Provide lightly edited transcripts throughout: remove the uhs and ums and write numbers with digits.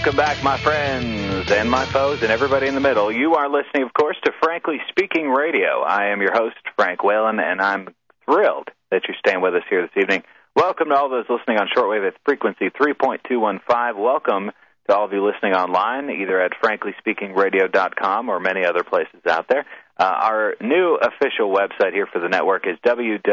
Welcome back, my friends and my foes and everybody in the middle. You are listening, of course, to Frankly Speaking Radio. I am your host, Frank Whalen, and I'm thrilled that you're staying with us here this evening. Welcome to all those listening on shortwave at frequency 3.215. Welcome to all of you listening online, either at franklyspeakingradio.com or many other places out there. Our new official website here for the network is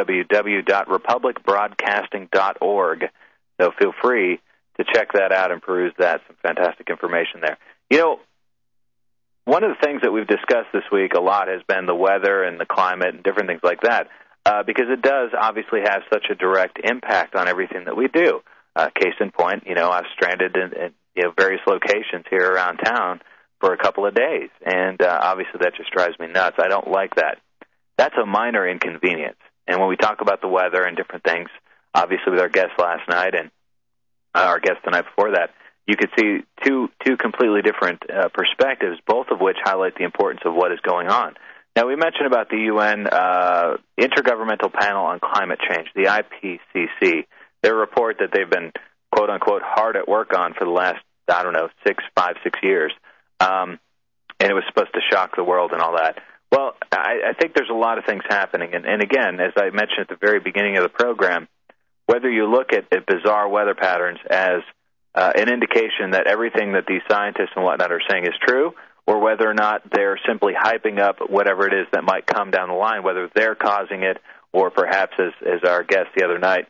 www.republicbroadcasting.org. So feel free to check that out and peruse that. Some fantastic information there. You know, one of the things that we've discussed this week a lot has been the weather and the climate and different things like that, because it does obviously have such a direct impact on everything that we do. Case in point, you know, I've stranded in various locations here around town for a couple of days, and obviously that just drives me nuts. I don't like that. That's a minor inconvenience. And when we talk about the weather and different things, obviously with our guest last night and our guest the night before that, you could see two completely different perspectives, both of which highlight the importance of what is going on. Now, we mentioned about the UN Intergovernmental Panel on Climate Change, the IPCC, their report that they've been, quote-unquote, hard at work on for the last, 5, 6 years, and it was supposed to shock the world and all that. Well, I think there's a lot of things happening, and again, as I mentioned at the very beginning of the program, whether you look at bizarre weather patterns as an indication that everything that these scientists and whatnot are saying is true, or whether or not they're simply hyping up whatever it is that might come down the line, whether they're causing it, or perhaps, as our guest the other night,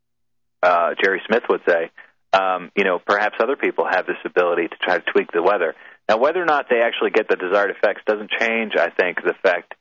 Jerry Smith would say, perhaps other people have this ability to try to tweak the weather. Now, whether or not they actually get the desired effects doesn't change, I think, the fact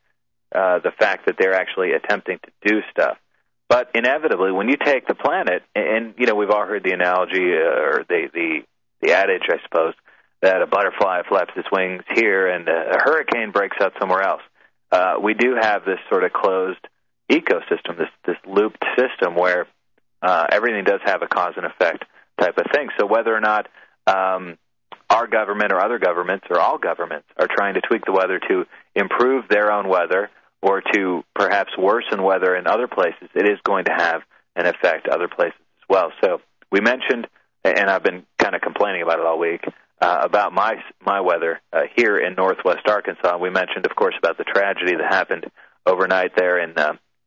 that they're actually attempting to do stuff. But inevitably, when you take the planet, and we've all heard the analogy or the adage, I suppose, that a butterfly flaps its wings here and a hurricane breaks out somewhere else. We do have this sort of closed ecosystem, this looped system where everything does have a cause and effect type of thing. So whether or not our government or other governments or all governments are trying to tweak the weather to improve their own weather or to perhaps worsen weather in other places, it is going to have an effect other places as well. So we mentioned, and I've been kind of complaining about it all week, about my weather here in northwest Arkansas. We mentioned, of course, about the tragedy that happened overnight there in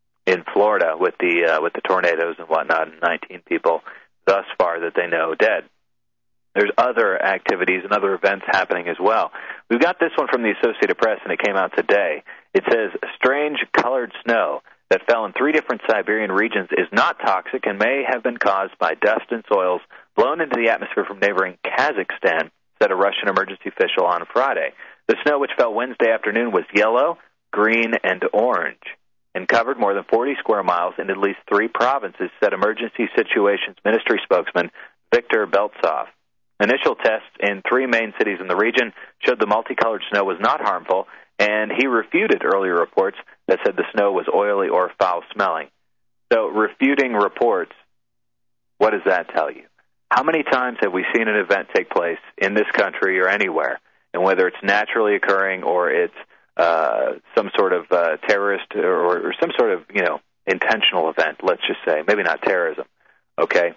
Florida with the tornadoes and whatnot, and 19 people thus far that they know dead. There's other activities and other events happening as well. We've got this one from the Associated Press, and it came out today. It says, strange colored snow that fell in 3 different Siberian regions is not toxic and may have been caused by dust and soils blown into the atmosphere from neighboring Kazakhstan, said a Russian emergency official on Friday. The snow, which fell Wednesday afternoon, was yellow, green, and orange, and covered more than 40 square miles in at least 3 provinces, said Emergency Situations Ministry spokesman Viktor Beltsov. Initial tests in 3 main cities in the region showed the multicolored snow was not harmful, and he refuted earlier reports that said the snow was oily or foul-smelling. So refuting reports, what does that tell you? How many times have we seen an event take place in this country or anywhere, and whether it's naturally occurring or it's some sort of terrorist or some sort of, intentional event, let's just say, maybe not terrorism, okay?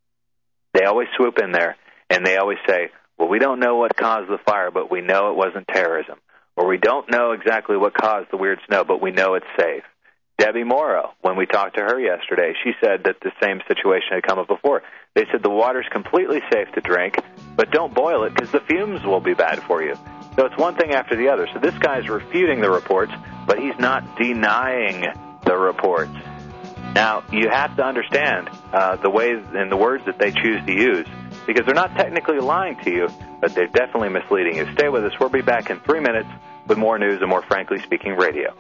They always swoop in there, and they always say, well, we don't know what caused the fire, but we know it wasn't terrorism. Or we don't know exactly what caused the weird snow, but we know it's safe. Debbie Morrow, when we talked to her yesterday, she said that the same situation had come up before. They said the water's completely safe to drink, but don't boil it because the fumes will be bad for you. So it's one thing after the other. So this guy's refuting the reports, but he's not denying the reports. Now, you have to understand the ways and the words that they choose to use, because they're not technically lying to you, but they're definitely misleading you. Stay with us. We'll be back in 3 minutes with more news and more Frankly Speaking Radio.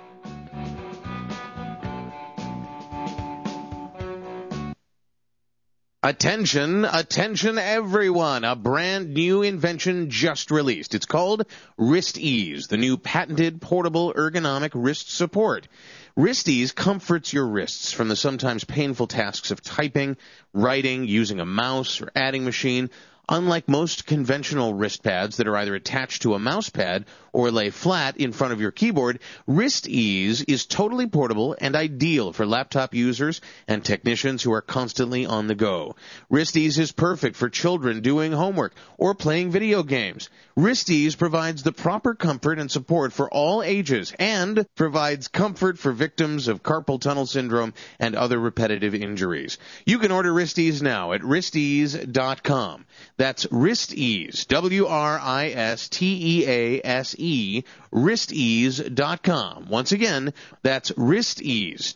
Attention, attention everyone. A brand new invention just released. It's called Wrist Ease, the new patented portable ergonomic wrist support. Wrist Ease comforts your wrists from the sometimes painful tasks of typing, writing, using a mouse or adding machine. Unlike most conventional wrist pads that are either attached to a mouse pad or lay flat in front of your keyboard, WristEase is totally portable and ideal for laptop users and technicians who are constantly on the go. WristEase is perfect for children doing homework or playing video games. WristEase provides the proper comfort and support for all ages and provides comfort for victims of carpal tunnel syndrome and other repetitive injuries. You can order WristEase now at wristease.com. That's WristEase, WrIstease, wristease.com. Once again, that's WristEase,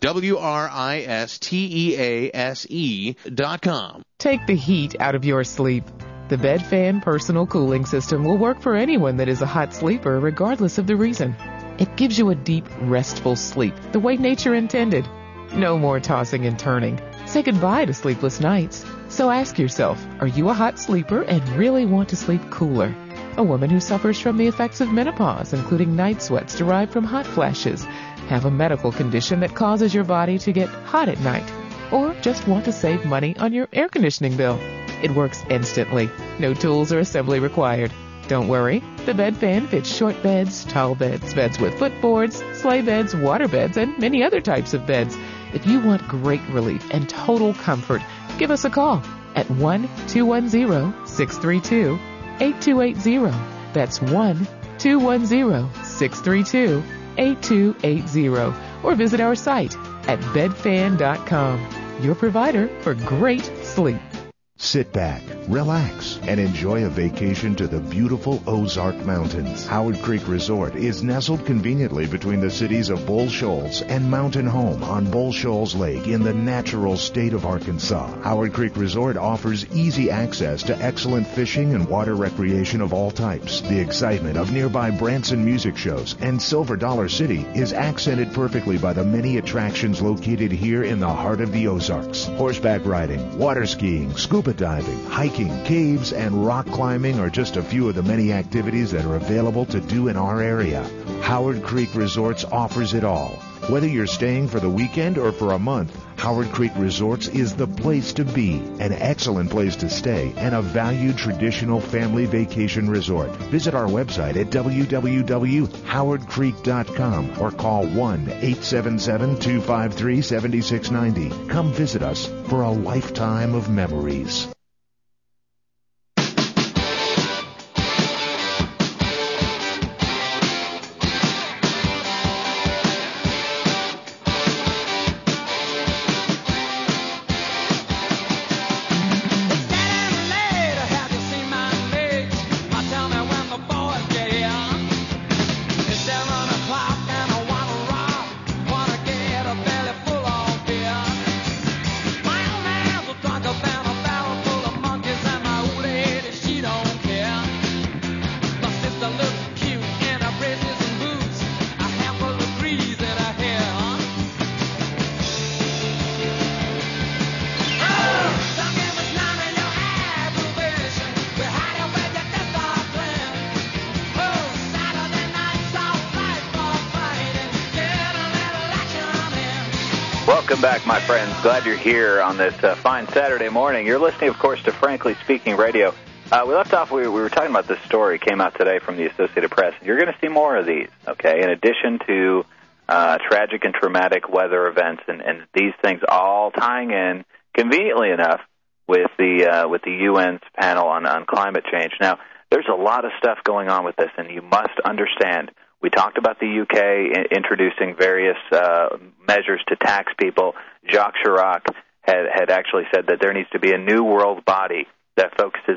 WrIstease.com. Take the heat out of your sleep. The BedFan personal cooling system will work for anyone that is a hot sleeper, regardless of the reason. It gives you a deep, restful sleep, the way nature intended. No more tossing and turning. Say goodbye to sleepless nights. So ask yourself, are you a hot sleeper and really want to sleep cooler? A woman who suffers from the effects of menopause, including night sweats derived from hot flashes, have a medical condition that causes your body to get hot at night, or just want to save money on your air conditioning bill. It works instantly. No tools or assembly required. Don't worry, the BedFan fits short beds, tall beds, beds with footboards, sleigh beds, water beds, and many other types of beds. If you want great relief and total comfort, give us a call at 1-210-632-8280. That's 1-210-632-8280. Or visit our site at bedfan.com, your provider for great sleep. Sit back, relax, and enjoy a vacation to the beautiful Ozark Mountains. Howard Creek Resort is nestled conveniently between the cities of Bull Shoals and Mountain Home on Bull Shoals Lake in the natural state of Arkansas. Howard Creek Resort offers easy access to excellent fishing and water recreation of all types. The excitement of nearby Branson music shows and Silver Dollar City is accented perfectly by the many attractions located here in the heart of the Ozarks. Horseback riding, water skiing, scuba diving, hiking, caves, and rock climbing are just a few of the many activities that are available to do in our area. Howard Creek Resorts offers it all. Whether you're staying for the weekend or for a month, Howard Creek Resorts is the place to be, an excellent place to stay, and a valued traditional family vacation resort. Visit our website at www.howardcreek.com or call 1-877-253-7690. Come visit us for a lifetime of memories. Welcome back, my friends. Glad you're here on this fine Saturday morning. You're listening, of course, to Frankly Speaking Radio. We left off, we were talking about this story, came out today from the Associated Press. You're going to see more of these, okay, in addition to tragic and traumatic weather events, and these things all tying in, conveniently enough, with the UN's panel on climate change. Now, there's a lot of stuff going on with this, and you must understand. We talked about the UK introducing various measures to tax people. Jacques Chirac had actually said that there needs to be a new world body that focuses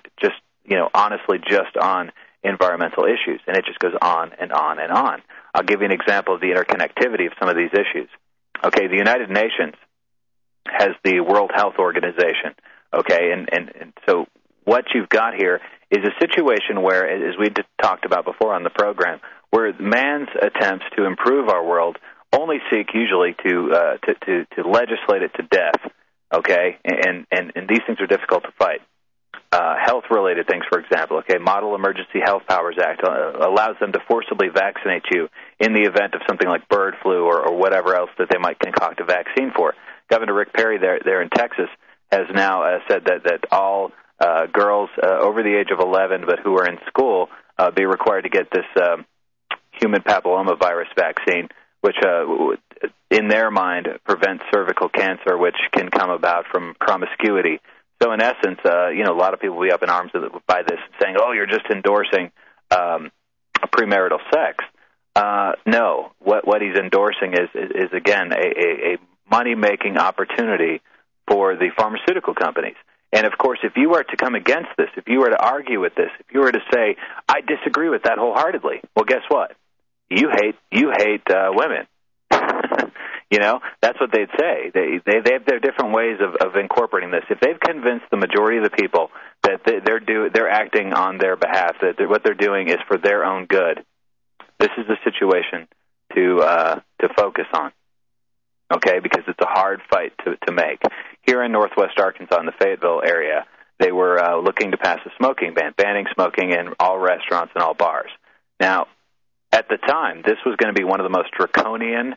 honestly just on environmental issues, and it just goes on and on and on. I'll give you an example of the interconnectivity of some of these issues. Okay, the United Nations has the World Health Organization, okay, and so what you've got here is a situation where, as we talked about before on the program, where man's attempts to improve our world only seek usually to legislate it to death, okay, and these things are difficult to fight. Health-related things, for example, okay, Model Emergency Health Powers Act allows them to forcibly vaccinate you in the event of something like bird flu or whatever else that they might concoct a vaccine for. Governor Rick Perry there in Texas has now said that all girls over the age of 11 but who are in school be required to get this human papillomavirus vaccine, which in their mind prevents cervical cancer, which can come about from promiscuity. So in essence, a lot of people will be up in arms by this, saying, "Oh, you're just endorsing premarital sex." No, what he's endorsing is again a money-making opportunity for the pharmaceutical companies. And of course, if you were to come against this, if you were to argue with this, if you were to say, "I disagree with that wholeheartedly," well, guess what? You hate women. That's what they'd say. They have their different ways of incorporating this. If they've convinced the majority of the people that they're acting on their behalf, that what they're doing is for their own good, this is the situation to focus on. Okay, because it's a hard fight to make. Here in Northwest Arkansas, in the Fayetteville area, they were looking to pass a smoking ban, banning smoking in all restaurants and all bars. Now, at the time, this was going to be one of the most draconian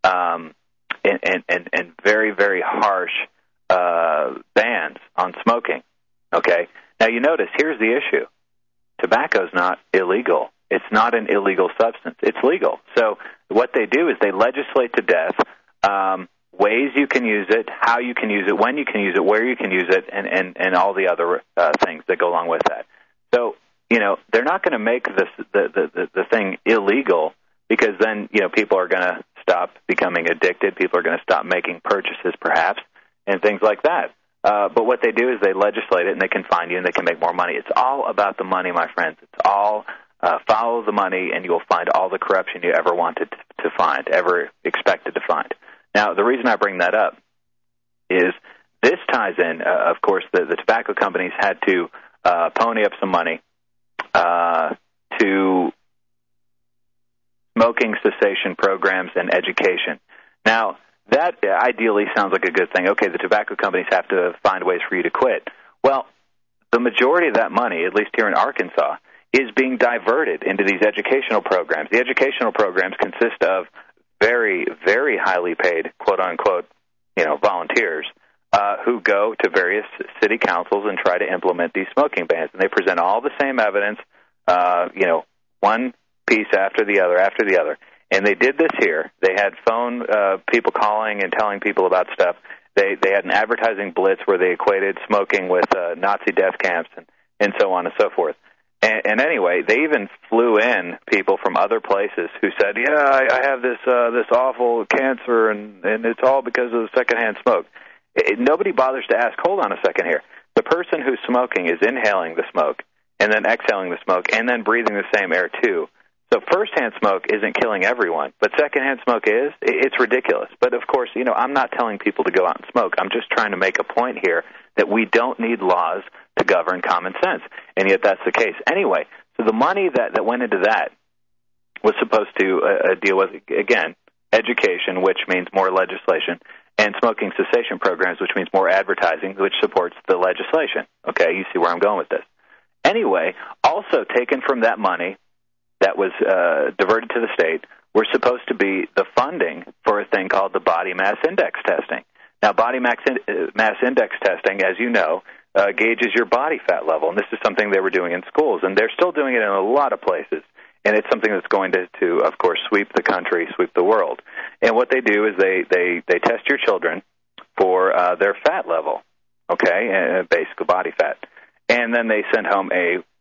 and very, very harsh bans on smoking. Okay? Now, you notice, here's the issue. Tobacco's not illegal. It's not an illegal substance. It's legal. So what they do is they legislate to death ways you can use it, how you can use it, when you can use it, where you can use it, and all the other things that go along with that. So, they're not going to make the thing illegal, because then, people are going to stop becoming addicted. People are going to stop making purchases, perhaps, and things like that. But what they do is they legislate it, and they can fine you, and they can make more money. It's all about the money, my friends. It's all follow the money, and you'll find all the corruption you ever wanted to find, ever expected to find. Now, the reason I bring that up is this ties in, of course, the tobacco companies had to pony up some money to smoking cessation programs and education. Now, that ideally sounds like a good thing. Okay, the tobacco companies have to find ways for you to quit. Well, the majority of that money, at least here in Arkansas, is being diverted into these educational programs. The educational programs consist of very, very highly paid, quote-unquote, volunteers who go to various city councils and try to implement these smoking bans. And they present all the same evidence, one piece after the other. And they did this here. They had phone people calling and telling people about stuff. They had an advertising blitz where they equated smoking with Nazi death camps and so on and so forth. And anyway, they even flew in people from other places who said, "Yeah, I have this awful cancer, and it's all because of secondhand smoke." Nobody bothers to ask, hold on a second here. The person who's smoking is inhaling the smoke and then exhaling the smoke and then breathing the same air too. So firsthand smoke isn't killing everyone, but secondhand smoke is. It's ridiculous. But, of course, I'm not telling people to go out and smoke. I'm just trying to make a point here that we don't need laws to govern common sense, and yet that's the case. Anyway, so the money that went into that was supposed to deal with, again, education, which means more legislation, and smoking cessation programs, which means more advertising, which supports the legislation. Okay, you see where I'm going with this. Anyway, also taken from that money that was diverted to the state were supposed to be the funding for a thing called the body mass index testing. Now, body mass index testing, as you know, gauges your body fat level, and this is something they were doing in schools, and they're still doing it in a lot of places. And it's something that's going to of course, sweep the country, sweep the world. And what they do is they test your children for their fat level, okay, basic body fat. And then they send home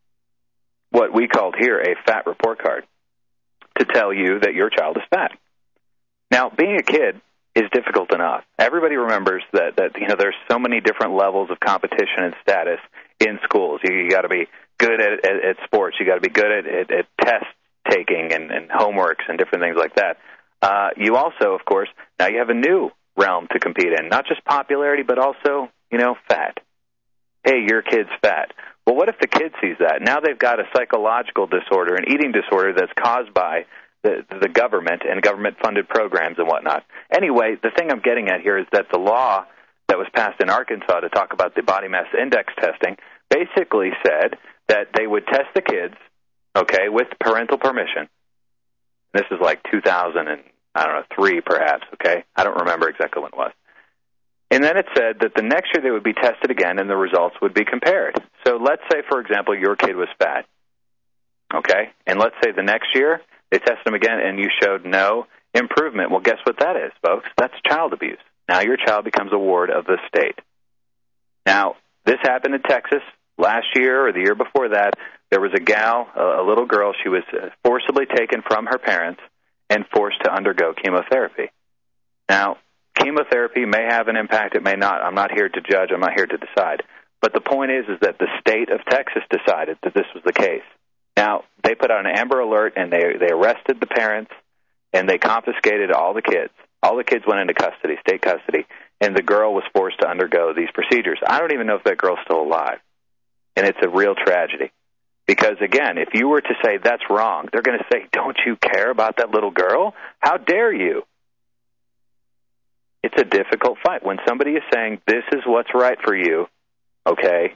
what we called here a fat report card to tell you that your child is fat. Now, being a kid is difficult enough. Everybody remembers that there's so many different levels of competition and status in schools. You got to be good at sports. You got to be good at test taking and homeworks and different things like that. You also, of course, now you have a new realm to compete in, not just popularity, but also, fat. Hey, your kid's fat. Well, what if the kid sees that? Now they've got a psychological disorder, an eating disorder that's caused by the government and government-funded programs and whatnot. Anyway, the thing I'm getting at here is that the law that was passed in Arkansas to talk about the body mass index testing basically said that they would test the kids, okay, with parental permission. This is like 2003 perhaps, okay? I don't remember exactly when it was. And then it said that the next year they would be tested again and the results would be compared. So let's say, for example, your kid was fat, okay? And let's say the next year they tested them again and you showed no improvement. Well, guess what that is, folks? That's child abuse. Now your child becomes a ward of the state. Now, this happened in Texas last year or the year before that. There was a gal, a little girl, she was forcibly taken from her parents and forced to undergo chemotherapy. Now, chemotherapy may have an impact, it may not. I'm not here to judge, I'm not here to decide. But the point is that the state of Texas decided that this was the case. Now, they put out an Amber Alert and they arrested the parents and they confiscated all the kids. All the kids went into custody, state custody, and the girl was forced to undergo these procedures. I don't even know if that girl's still alive. And it's a real tragedy. Because, again, if you were to say that's wrong, they're going to say, don't you care about that little girl? How dare you? It's a difficult fight. When somebody is saying this is what's right for you, okay,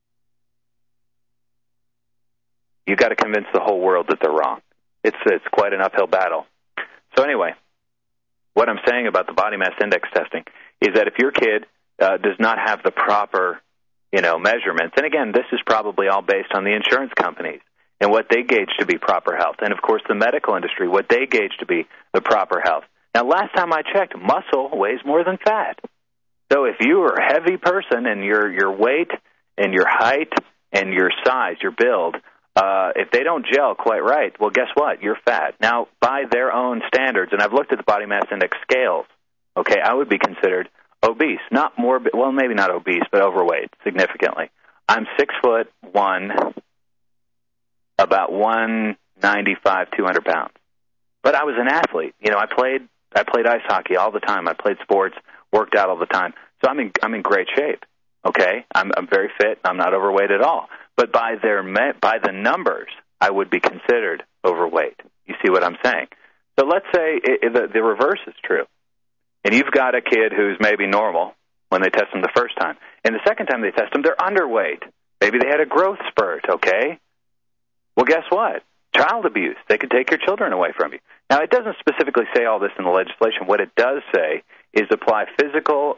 you got to convince the whole world that they're wrong. It's quite an uphill battle. So anyway, what I'm saying about the body mass index testing is that if your kid does not have the proper, measurements, and again, this is probably all based on the insurance companies and what they gauge to be proper health, and of course the medical industry, what they gauge to be the proper health. Now, last time I checked, muscle weighs more than fat. So if you are a heavy person and your weight and your height and your size, your build, if they don't gel quite right, well, guess what? You're fat. Now, by their own standards, and I've looked at the body mass index scales, okay, I would be considered obese. Not morbid, well, maybe not obese, but overweight significantly. I'm 6'1", about 195, 200 pounds. But I was an athlete. I played ice hockey all the time. I played sports, worked out all the time. So I'm in great shape. Okay, I'm very fit. I'm not overweight at all. But by the numbers, I would be considered overweight. You see what I'm saying? So let's say the reverse is true, and you've got a kid who's maybe normal when they test them the first time, and the second time they test them, they're underweight. Maybe they had a growth spurt. Okay, well, guess what? Child abuse. They could take your children away from you. Now, it doesn't specifically say all this in the legislation. What it does say is apply physical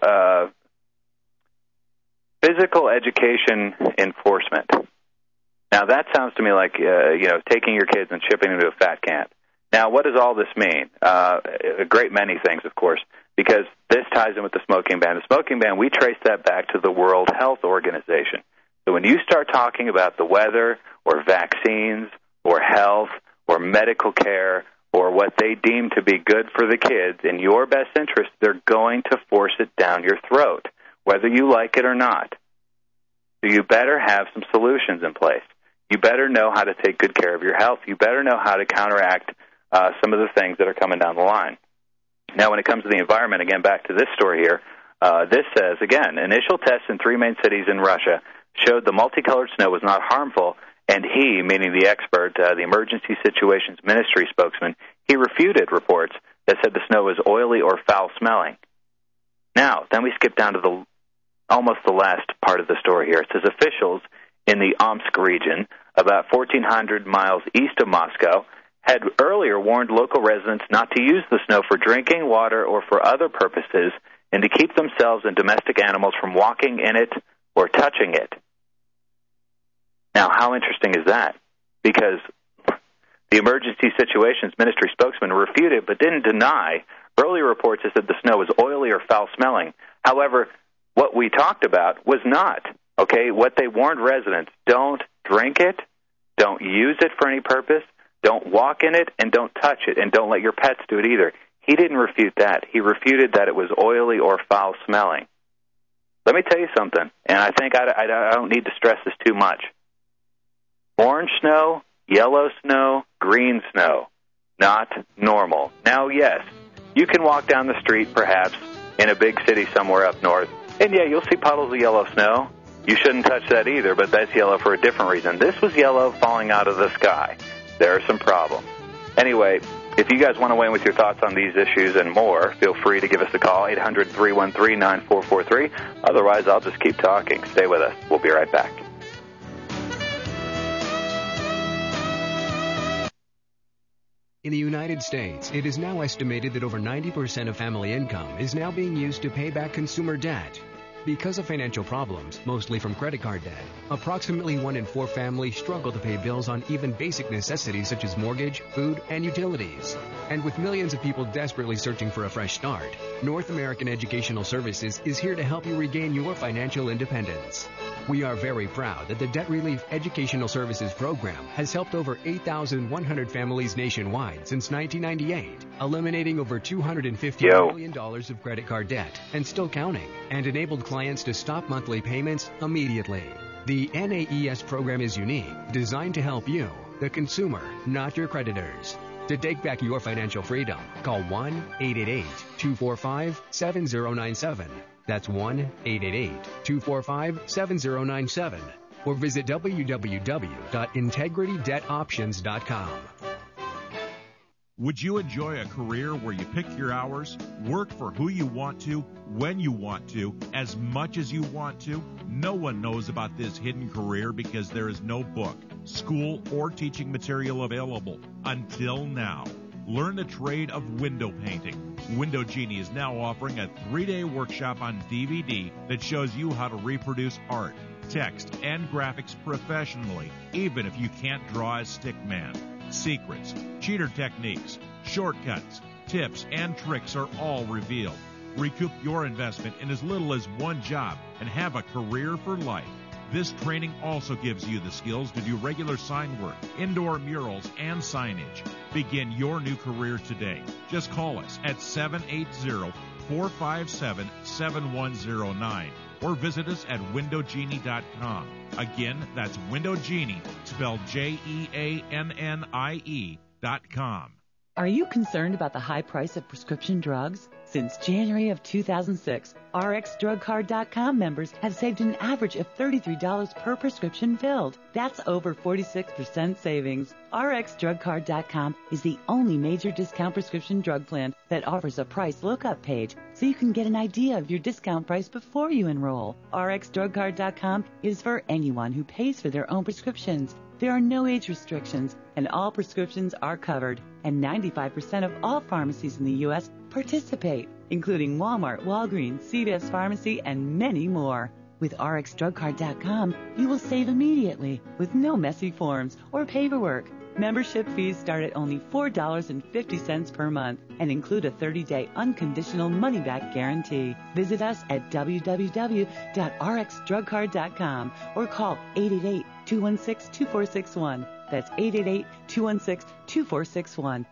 education enforcement. Now, that sounds to me like, taking your kids and shipping them to a fat camp. Now, what does all this mean? A great many things, of course, because this ties in with the smoking ban. The smoking ban, we trace that back to the World Health Organization. So when you start talking about the weather or vaccines or health or medical care or what they deem to be good for the kids in your best interest, they're going to force it down your throat, whether you like it or not. So you better have some solutions in place. You better know how to take good care of your health. You better know how to counteract some of the things that are coming down the line. Now, when it comes to the environment, again, back to this story here, this says, again, initial tests in 3 main cities in Russia showed the multicolored snow was not harmful, and he, meaning the expert, the Emergency Situations Ministry spokesman, he refuted reports that said the snow was oily or foul-smelling. Now, then we skip down to almost the last part of the story here. It says officials in the Omsk region, about 1,400 miles east of Moscow, had earlier warned local residents not to use the snow for drinking water or for other purposes and to keep themselves and domestic animals from walking in it or touching it. Now, how interesting is that? Because the Emergency Situations Ministry spokesman refuted but didn't deny earlier reports that said the snow was oily or foul-smelling. However, what we talked about was not, okay? What they warned residents, don't drink it, don't use it for any purpose, don't walk in it, and don't touch it, and don't let your pets do it either. He didn't refute that. He refuted that it was oily or foul-smelling. Let me tell you something, and I think I don't need to stress this too much. Orange snow, yellow snow, green snow, not normal. Now, yes, you can walk down the street, perhaps, in a big city somewhere up north, and yeah, you'll see puddles of yellow snow. You shouldn't touch that either, but that's yellow for a different reason. This was yellow falling out of the sky. There are some problems. Anyway, if you guys want to weigh in with your thoughts on these issues and more, feel free to give us a call, 800-313-9443. Otherwise, I'll just keep talking. Stay with us. We'll be right back. In the United States, it is now estimated that over 90% of family income is now being used to pay back consumer debt. Because of financial problems, mostly from credit card debt, approximately 1 in 4 families struggle to pay bills on even basic necessities such as mortgage, food, and utilities. And with millions of people desperately searching for a fresh start, North American Educational Services is here to help you regain your financial independence. We are very proud that the Debt Relief Educational Services Program has helped over 8,100 families nationwide since 1998, eliminating over $250 million of credit card debt and still counting, and enabled clients to stop monthly payments immediately. The NAES program is unique, designed to help you, the consumer, not your creditors. To take back your financial freedom, call 1-888-245-7097. That's 1-888-245-7097. Or visit www.integritydebtoptions.com. Would you enjoy a career where you pick your hours, work for who you want to, when you want to, as much as you want to? No one knows about this hidden career because there is no book, school, or teaching material available until now. Learn the trade of window painting. Window Genie is now offering a 3-day workshop on DVD that shows you how to reproduce art, text, and graphics professionally, even if you can't draw a stick man. Secrets, cheater techniques, shortcuts, tips, and tricks are all revealed. Recoup your investment in as little as 1 job and have a career for life. This training also gives you the skills to do regular sign work, indoor murals, and signage. Begin your new career today. Just call us at 780-457-7109 or visit us at windowgenie.com. Again, that's Window Genie, spelled JEANNIE.com. Are you concerned about the high price of prescription drugs? Since January of 2006, RxDrugCard.com members have saved an average of $33 per prescription filled. That's over 46% savings. RxDrugCard.com is the only major discount prescription drug plan that offers a price lookup page so you can get an idea of your discount price before you enroll. RxDrugCard.com is for anyone who pays for their own prescriptions. There are no age restrictions, and all prescriptions are covered, and 95% of all pharmacies in the U.S. participate, including Walmart, Walgreens, CVS Pharmacy, and many more. With RxDrugCard.com, you will save immediately with no messy forms or paperwork. Membership fees start at only $4.50 per month and include a 30-day unconditional money-back guarantee. Visit us at www.rxdrugcard.com or call 888-216-2461. That's 888-216-2461.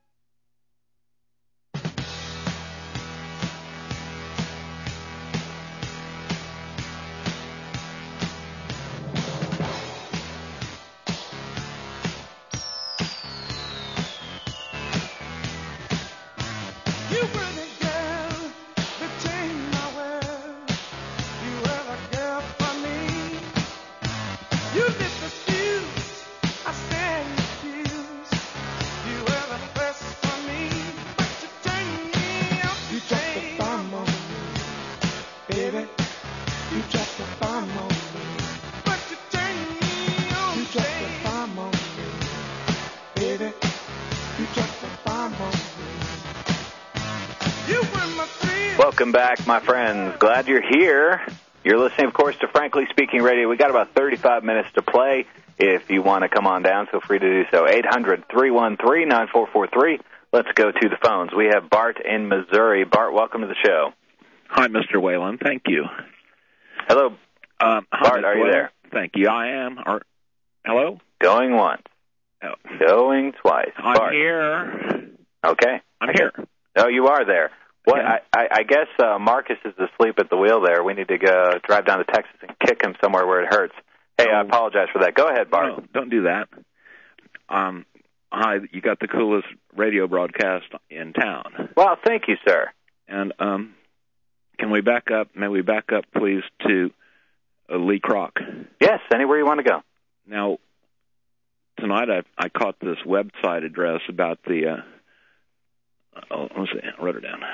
Welcome back, my friends. Glad you're here. You're listening, of course, to Frankly Speaking Radio. We got about 35 minutes to play. If you want to come on down, feel free to do so. 800-313-9443. Let's go to the phones. We have Bart in Missouri. Bart, welcome to the show. Hi, Mr. Whalen. Thank you. Hello. Bart, are you there? Thank you. I am. Hello? Going once. Oh. Going twice. I'm Bart. here. Okay. I'm here. Oh, you are there. What? Yeah. I guess Marcus is asleep at the wheel there. We need to go drive down to Texas and kick him somewhere where it hurts. Hey, I apologize for that. Go ahead, Bart. No, don't do that. Hi, you got the coolest radio broadcast in town. Well, thank you, sir. And can we back up? May we back up, please, to Lee Kroc? Yes, anywhere you want to go. Now, tonight I caught this website address about the let's see, I wrote it down.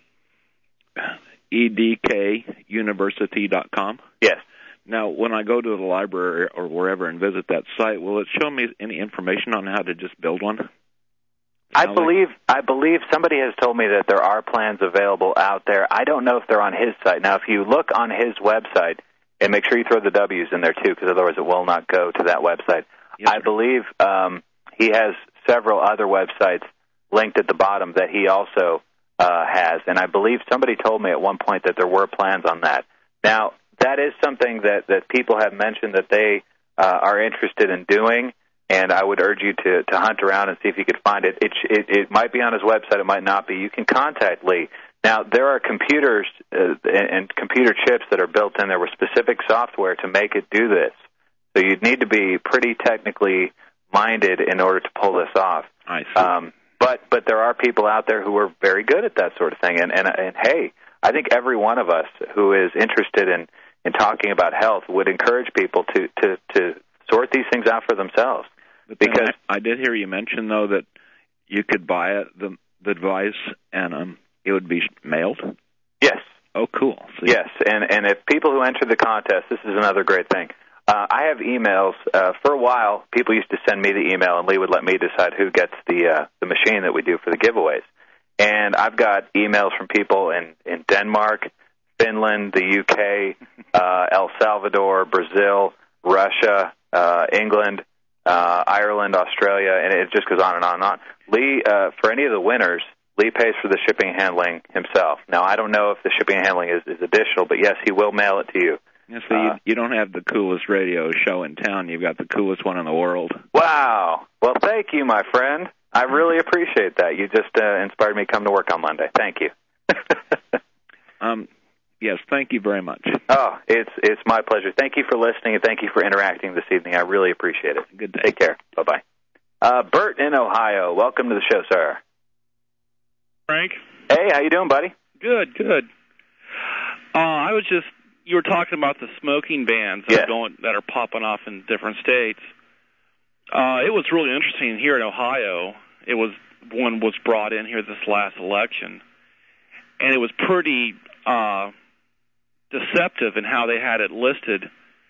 edkuniversity.com. Yes. Now, when I go to the library or wherever and visit that site, will it show me any information on how to just build one? I believe somebody has told me that there are plans available out there. I don't know if they're on his site. Now, if you look on his website, and make sure you throw the W's in there, too, because otherwise it will not go to that website. Yes, I believe he has several other websites linked at the bottom that he also has, and I believe somebody told me at one point that there were plans on that. Now, that is something that people have mentioned that they are interested in doing, and I would urge you to hunt around and see if you could find it. It might be on his website. It might not be. You can contact Lee. Now, there are computers and computer chips that are built in there with specific software to make it do this. So you'd need to be pretty technically minded in order to pull this off. I see. But there are people out there who are very good at that sort of thing. And hey, I think every one of us who is interested in talking about health would encourage people to sort these things out for themselves. But because I did hear you mention, though, that you could buy the device and it would be mailed? Yes. Oh, cool. So yes, and if people who enter the contest, this is another great thing. I have emails. For a while, people used to send me the email, and Lee would let me decide who gets the machine that we do for the giveaways. And I've got emails from people in Denmark, Finland, the UK, El Salvador, Brazil, Russia, England, Ireland, Australia, and it just goes on and on and on. Lee, for any of the winners, Lee pays for the shipping and handling himself. Now, I don't know if the shipping and handling is additional, but yes, he will mail it to you. Yeah, so you don't have the coolest radio show in town. You've got the coolest one in the world. Wow. Well, thank you, my friend. I really appreciate that. You just inspired me to come to work on Monday. Thank you. Yes, thank you very much. Oh, it's my pleasure. Thank you for listening, and thank you for interacting this evening. I really appreciate it. Good day. Take care. Bye-bye. Bert in Ohio, welcome to the show, sir. Frank? Hey, how you doing, buddy? Good. You were talking about the smoking bans that are popping off in different states. It was really interesting here in Ohio. One was brought in here this last election, and it was pretty deceptive in how they had it listed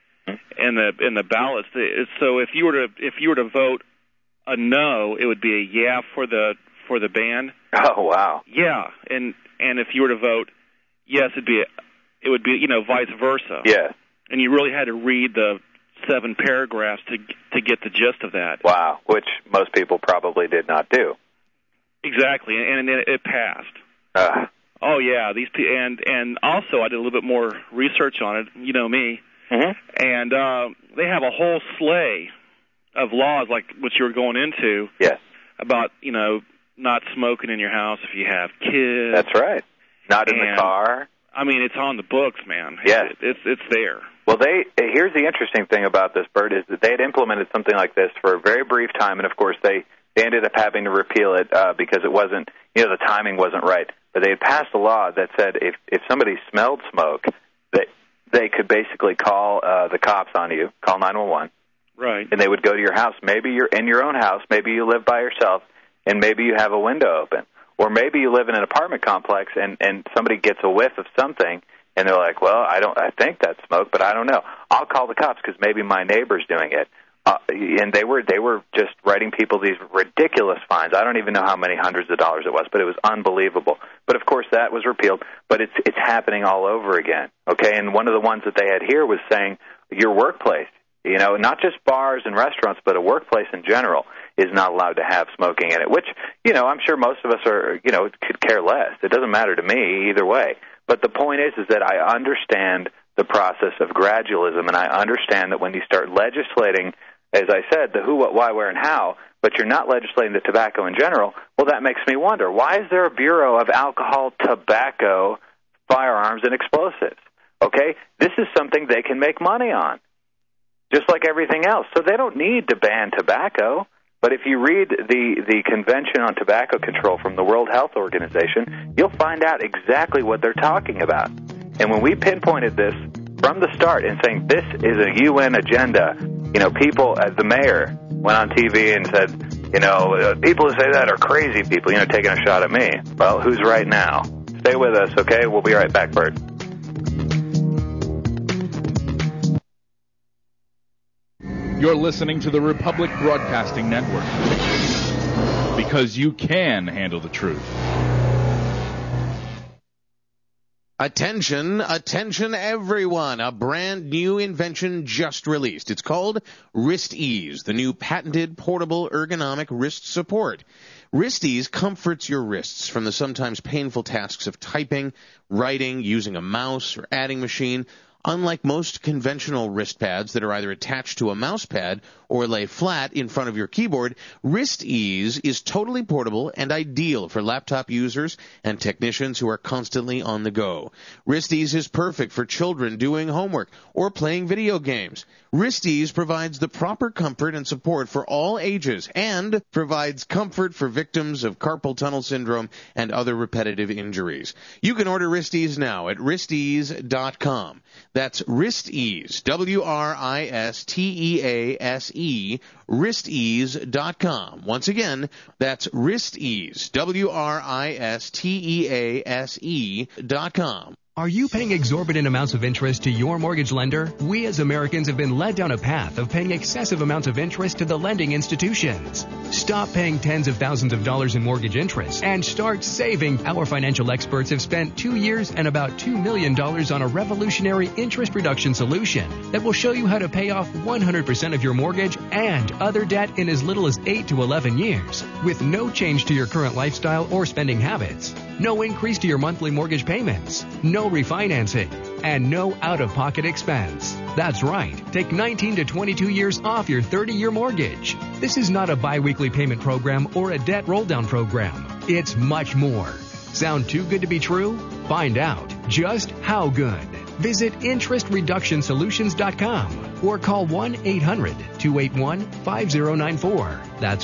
in the ballots. So if you were to vote a no, it would be a yeah for the ban. Oh, wow. Yeah, and if you were to vote yes, it would be vice versa. Yeah. And you really had to read the 7 paragraphs to get the gist of that. Wow, which most people probably did not do. Exactly, and it passed. Oh yeah, these and also I did a little bit more research on it. You know me, and they have a whole slew of laws like what you were going into. Yes. About not smoking in your house if you have kids. That's right. Not in the car. I mean, it's on the books, man. Yes. It's there. Well, here's the interesting thing about this, Bert, is that they had implemented something like this for a very brief time, and of course they ended up having to repeal it because it wasn't, the timing wasn't right. But they had passed a law that said if somebody smelled smoke, that they could basically call the cops on you, call 911. Right. And they would go to your house. Maybe you're in your own house. Maybe you live by yourself, and maybe you have a window open. Or maybe you live in an apartment complex and somebody gets a whiff of something, and they're like, well, I think that's smoke, but I don't know. I'll call the cops because maybe my neighbor's doing it. And they were just writing people these ridiculous fines. I don't even know how many hundreds of dollars it was, but it was unbelievable. But, of course, that was repealed. But it's happening all over again, okay? And one of the ones that they had here was saying your workplace, not just bars and restaurants, but a workplace in general is not allowed to have smoking in it, which, I'm sure most of us could care less. It doesn't matter to me either way. But the point is that I understand the process of gradualism, and I understand that when you start legislating, as I said, the who, what, why, where, and how, but you're not legislating the tobacco in general, well, that makes me wonder, why is there a Bureau of Alcohol, Tobacco, Firearms, and Explosives? Okay? This is something they can make money on, just like everything else. So they don't need to ban tobacco. But if you read the Convention on Tobacco Control from the World Health Organization, you'll find out exactly what they're talking about. And when we pinpointed this from the start and saying this is a UN agenda, people, the mayor went on TV and said, people who say that are crazy people, taking a shot at me. Well, who's right now? Stay with us, okay? We'll be right back, Bert. You're listening to the Republic Broadcasting Network. because you can handle the truth. Attention, attention everyone. A brand new invention just released. It's called Wrist Ease, the new patented portable ergonomic wrist support. Wrist Ease comforts your wrists from the sometimes painful tasks of typing, writing, using a mouse, or adding machine. Unlike most conventional wrist pads that are either attached to a mouse pad or lay flat in front of your keyboard, Wrist Ease is totally portable and ideal for laptop users and technicians who are constantly on the go. Wrist Ease is perfect for children doing homework or playing video games. Wrist Ease provides the proper comfort and support for all ages and provides comfort for victims of carpal tunnel syndrome and other repetitive injuries. You can order Wrist Ease now at wristease.com. That's Wrist Ease, WRISTEASE, wristease.com. Once again, that's Wrist Ease, WRISTEASE.com. Are you paying exorbitant amounts of interest to your mortgage lender? We as Americans have been led down a path of paying excessive amounts of interest to the lending institutions. Stop paying tens of thousands of dollars in mortgage interest and start saving. Our financial experts have spent 2 years and about $2 million on a revolutionary interest reduction solution that will show you how to pay off 100% of your mortgage and other debt in as little as 8 to 11 years with no change to your current lifestyle or spending habits. No increase to your monthly mortgage payments, no refinancing, and no out-of-pocket expense. That's right. Take 19 to 22 years off your 30-year mortgage. This is not a bi-weekly payment program or a debt roll-down program. It's much more. Sound too good to be true? Find out just how good. Visit interestreductionsolutions.com or call 1-800-281-5094. That's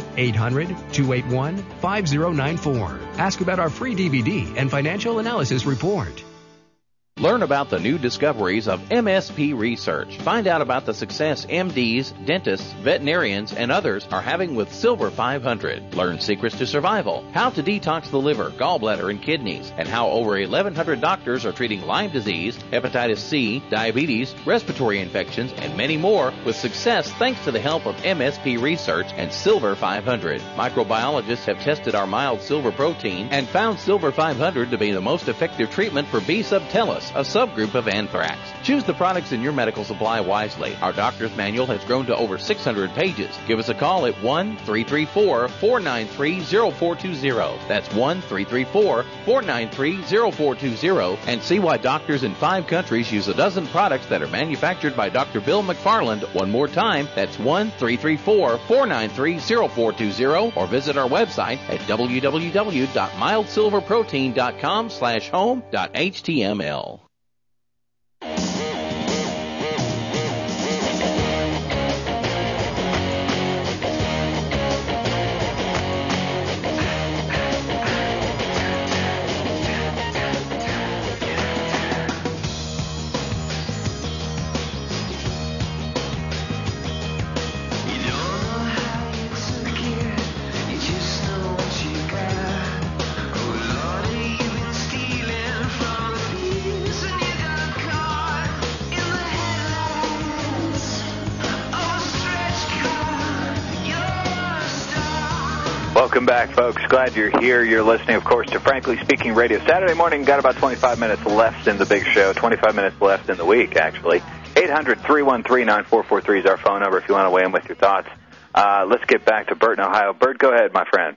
1-800-281-5094. Ask about our free DVD and financial analysis report. Learn about the new discoveries of MSP research. Find out about the success MDs, dentists, veterinarians, and others are having with Silver 500. Learn secrets to survival, how to detox the liver, gallbladder, and kidneys, and how over 1,100 doctors are treating Lyme disease, hepatitis C, diabetes, respiratory infections, and many more with success thanks to the help of MSP research and Silver 500. Microbiologists have tested our mild silver protein and found Silver 500 to be the most effective treatment for B. subtilis, a subgroup of anthrax. Choose the products in your medical supply wisely. Our doctor's manual has grown to over 600 pages. Give us a call at 1-334-493-0420. That's 1-334-493-0420 and see why doctors in 5 countries use a dozen products that are manufactured by Dr. Bill McFarland. One more time, that's 1-334-493-0420 or visit our website at www.mildsilverprotein.com/home.html. Welcome back, folks. Glad you're here. You're listening, of course, to Frankly Speaking Radio. Saturday morning, got about 25 minutes left in the big show, 25 minutes left in the week, actually. 800-313-9443 is our phone number if you want to weigh in with your thoughts. Let's get back to Bert in Ohio. Bert, go ahead, my friend.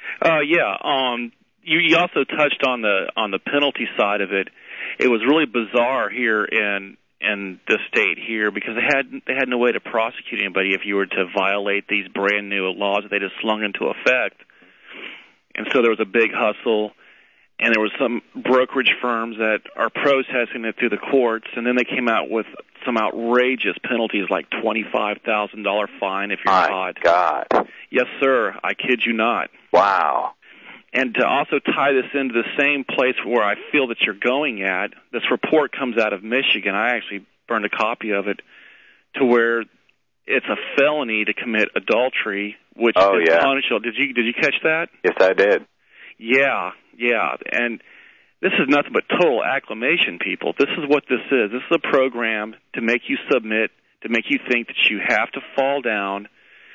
You also touched on the penalty side of it. It was really bizarre here in the state here because they had no way to prosecute anybody if you were to violate these brand new laws that they just slung into effect. And so there was a big hustle, and there was some brokerage firms that are protesting it through the courts, and then they came out with some outrageous penalties like $25,000 fine if you're caught. My God. Yes, sir. I kid you not. Wow. And to also tie this into the same place where I feel that you're going at, this report comes out of Michigan. I actually burned a copy of it to where it's a felony to commit adultery, which is punishable. Did you catch that? Yes, I did. Yeah. And this is nothing but total acclamation, people. This is what this is. This is a program to make you submit, to make you think that you have to fall down,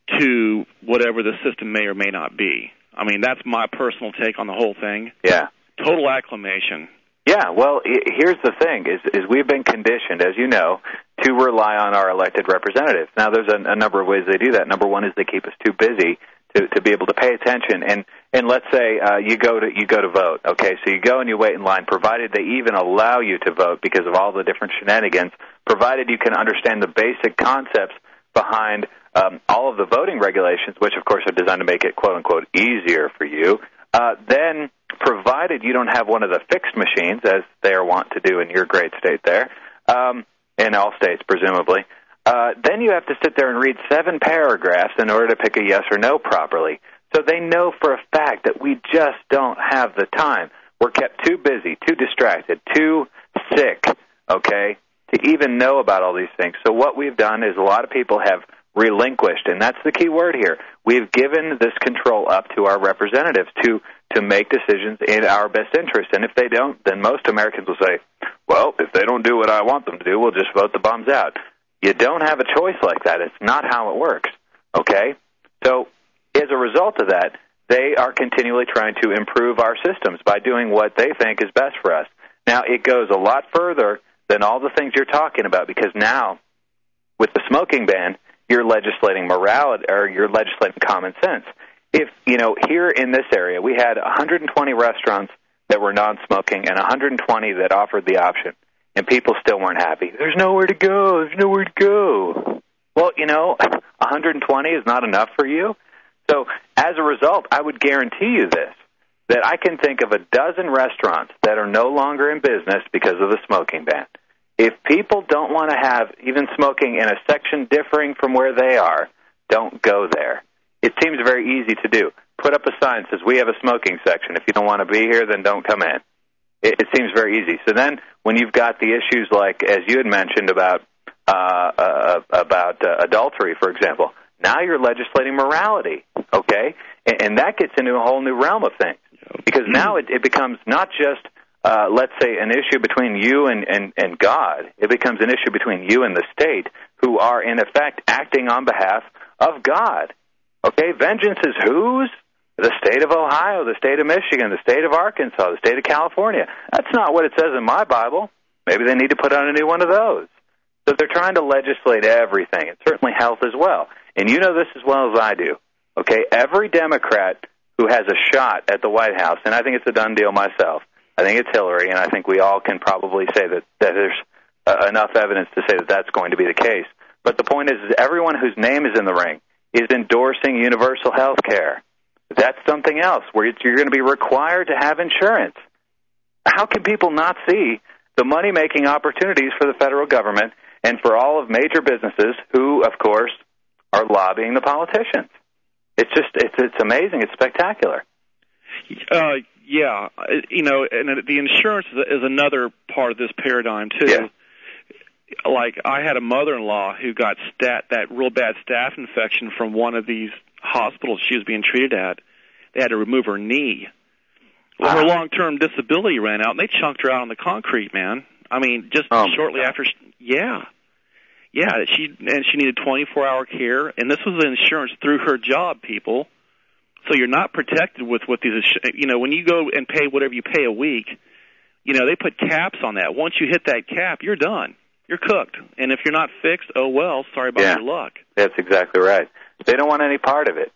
to whatever the system may or may not be. I mean, that's my personal take on the whole thing. Yeah. Total acclamation. Yeah, well, here's the thing, is we've been conditioned, as you know, to rely on our elected representatives. Now, there's a number of ways they do that. Number one is they keep us too busy to be able to pay attention. And let's say you go to vote, okay? So you go and you wait in line, provided they even allow you to vote because of all the different shenanigans, provided you can understand the basic concepts behind all of the voting regulations, which, of course, are designed to make it, quote-unquote, easier for you, then provided you don't have one of the fixed machines, as they are wont to do in your great state there, in all states, presumably, then you have to sit there and read 7 paragraphs in order to pick a yes or no properly. So they know for a fact that we just don't have the time. We're kept too busy, too distracted, too sick, okay, to even know about all these things. So what we've done is a lot of people have relinquished, and that's the key word here. We've given this control up to our representatives to make decisions in our best interest. And if they don't, then most Americans will say, well, if they don't do what I want them to do, we'll just vote the bums out. You don't have a choice like that. It's not how it works, okay? So as a result of that, they are continually trying to improve our systems by doing what they think is best for us. Now, it goes a lot further than all the things you're talking about, because now, with the smoking ban, you're legislating morality, or you're legislating common sense. If, here in this area, we had 120 restaurants that were non-smoking and 120 that offered the option, and people still weren't happy. There's nowhere to go. There's nowhere to go. Well, 120 is not enough for you. So as a result, I would guarantee you this, that I can think of a dozen restaurants that are no longer in business because of the smoking ban. If people don't want to have even smoking in a section differing from where they are, don't go there. It seems very easy to do. Put up a sign that says, we have a smoking section. If you don't want to be here, then don't come in. It seems very easy. So then when you've got the issues like, as you had mentioned, about adultery, for example, now you're legislating morality, okay? And that gets into a whole new realm of things. Because now it becomes not just, let's say, an issue between you and God. It becomes an issue between you and the state, who are, in effect, acting on behalf of God. Okay, vengeance is whose? The state of Ohio, the state of Michigan, the state of Arkansas, the state of California. That's not what it says in my Bible. Maybe they need to put on a new one of those. So they're trying to legislate everything, and certainly health as well. And you know this as well as I do. Okay, every Democrat who has a shot at the White House, and I think it's a done deal myself, I think it's Hillary, and I think we all can probably say that there's enough evidence to say that that's going to be the case. But the point is everyone whose name is in the ring is endorsing universal health care. That's something else where you're going to be required to have insurance. How can people not see the money-making opportunities for the federal government and for all of major businesses who, of course, are lobbying the politicians? It's amazing. It's spectacular. Yeah, and the insurance is another part of this paradigm, too. Yeah. Like, I had a mother-in-law who got that real bad staph infection from one of these hospitals she was being treated at. They had to remove her knee. Well, her long-term disability ran out, and they chunked her out on the concrete, man. I mean, just shortly after. Yeah, she needed 24-hour care, and this was insurance through her job, people. So you're not protected with what these, when you go and pay whatever you pay a week, they put caps on that. Once you hit that cap, you're done. You're cooked. And if you're not fixed, oh, well, sorry about your luck. That's exactly right. They don't want any part of it.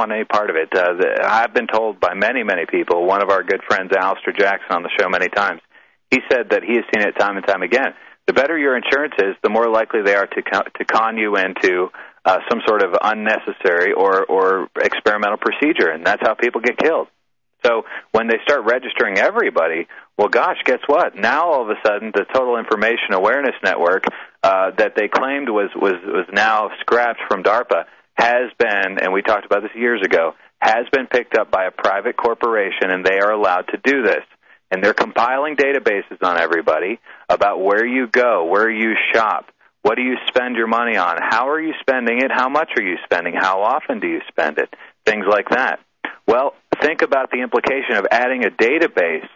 I've been told by many, many people, one of our good friends, Alistair Jackson, on the show many times, he said that he has seen it time and time again. The better your insurance is, the more likely they are to con you into some sort of unnecessary or experimental procedure, and that's how people get killed. So when they start registering everybody, well, gosh, guess what? Now all of a sudden, the Total Information Awareness Network that they claimed was now scrapped from DARPA has been, and we talked about this years ago, has been picked up by a private corporation, and they are allowed to do this. And they're compiling databases on everybody about where you go, where you shop, what do you spend your money on, how are you spending it, how much are you spending, how often do you spend it, things like that. Well, think about the implication of adding a database